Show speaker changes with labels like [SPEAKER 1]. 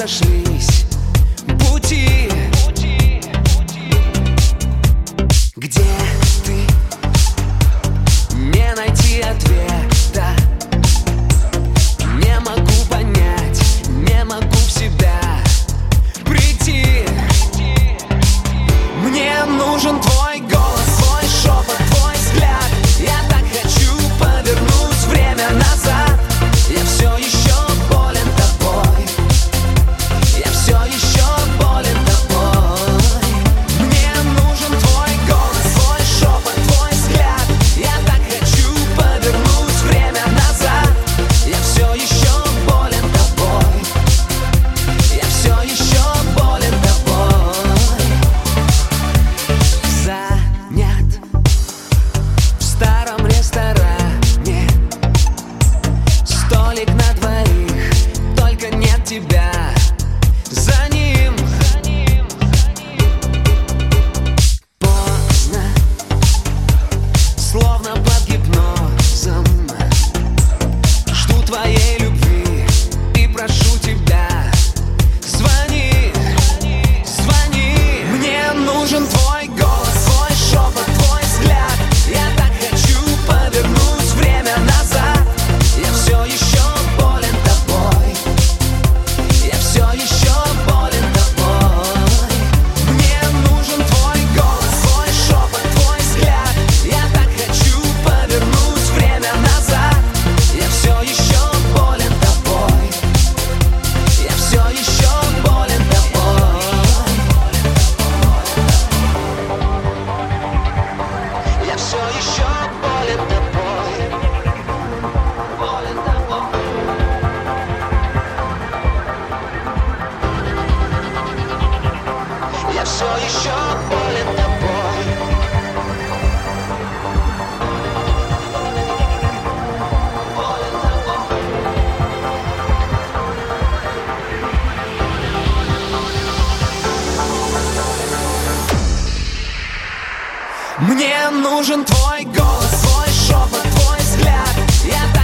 [SPEAKER 1] разошлись пути. Где ты? Не найти ответа. Не могу понять, не могу в себя прийти. Мне нужен твой голос, твой шепот, твой взгляд. Я так хочу повернуть время назад. Я все еще болен тобой. Я все еще болен тобой. Мне нужен твой голос, твой шепот, твой взгляд. Я так хочу повернуть время назад. Я все еще болен тобой. Я все еще болен тобой. Занят в старом ресторане, столик на двоих, только нет тебя. За ним поздно, словно под гипнозом. Жду твоей любви и прошу тебя. Звони, звони. Мне нужен твой голос, твой шепот, твой взгляд. Я так хочу повернуть время назад. Я все еще болен тобой. Я все еще болен тобой. Мне нужен твой голос, твой шепот, твой взгляд. Я так хочу повернуть время назад. Я все еще болен тобой. Я все еще болен тобой. Я все еще болен тобой. Болен тобой. Я все еще болен тобой. Болен тобой. Мне нужен твой голос, твой шепот, твой взгляд. Я